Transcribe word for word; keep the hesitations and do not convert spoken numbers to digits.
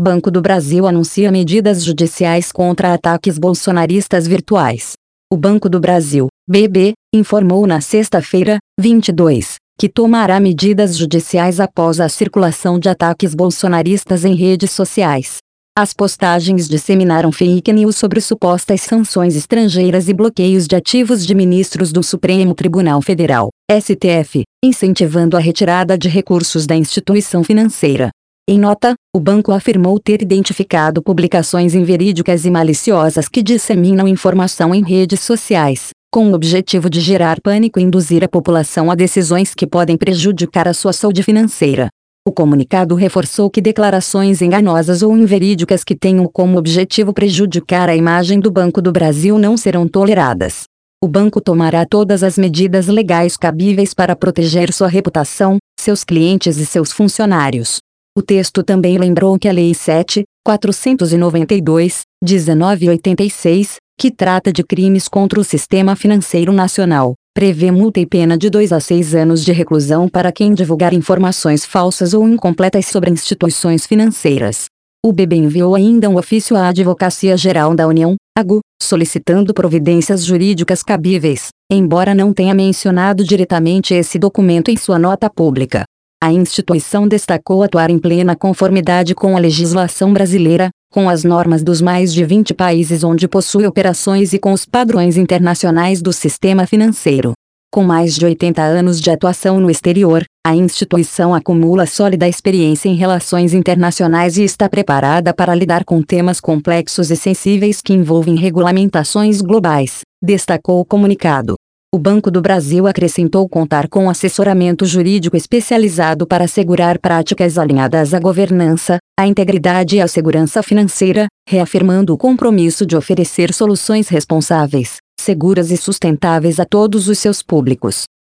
Banco do Brasil anuncia medidas judiciais contra ataques bolsonaristas virtuais. O Banco do Brasil, B B, informou na sexta-feira, vinte e dois, que tomará medidas judiciais após a circulação de ataques bolsonaristas em redes sociais. As postagens disseminaram fake news sobre supostas sanções estrangeiras e bloqueios de ativos de ministros do Supremo Tribunal Federal, S T F, incentivando a retirada de recursos da instituição financeira. Em nota, o banco afirmou ter identificado publicações inverídicas e maliciosas que disseminam informação em redes sociais, com o objetivo de gerar pânico e induzir a população a decisões que podem prejudicar a sua saúde financeira. O comunicado reforçou que declarações enganosas ou inverídicas que tenham como objetivo prejudicar a imagem do Banco do Brasil não serão toleradas. O banco tomará todas as medidas legais cabíveis para proteger sua reputação, seus clientes e seus funcionários. O texto também lembrou que a Lei sete mil quatrocentos e noventa e dois, dezenove oitenta e seis, que trata de crimes contra o sistema financeiro nacional, prevê multa e pena de dois a seis anos de reclusão para quem divulgar informações falsas ou incompletas sobre instituições financeiras. O B B enviou ainda um ofício à Advocacia Geral da União, A G U, solicitando providências jurídicas cabíveis, embora não tenha mencionado diretamente esse documento em sua nota pública. A instituição destacou atuar em plena conformidade com a legislação brasileira, com as normas dos mais de vinte países onde possui operações e com os padrões internacionais do sistema financeiro. Com mais de oitenta anos de atuação no exterior, a instituição acumula sólida experiência em relações internacionais e está preparada para lidar com temas complexos e sensíveis que envolvem regulamentações globais, destacou o comunicado. O Banco do Brasil acrescentou contar com assessoramento jurídico especializado para assegurar práticas alinhadas à governança, à integridade e à segurança financeira, reafirmando o compromisso de oferecer soluções responsáveis, seguras e sustentáveis a todos os seus públicos.